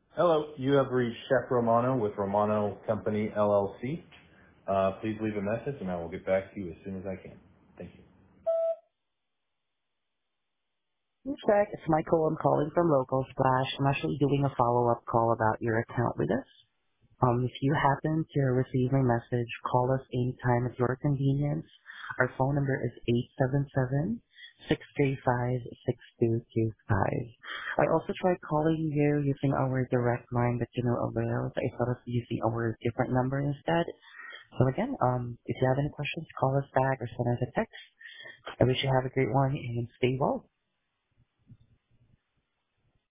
Hello, you have reached Chef Romano with Romano Company LLC. Please leave a message and I will get back to you as soon as I can. Thank you. In fact, it's Michael. I'm calling from Local Splash. I'm actually doing a follow-up call about your account with us. If you happen to receive my message, call us anytime at your convenience. Our phone number is 877-635-6225. I also tried calling you using our direct line, but you know avail. So I thought of using our different number instead. So again, if you have any questions, call us back or send us a text. I wish you have a great one and stay well.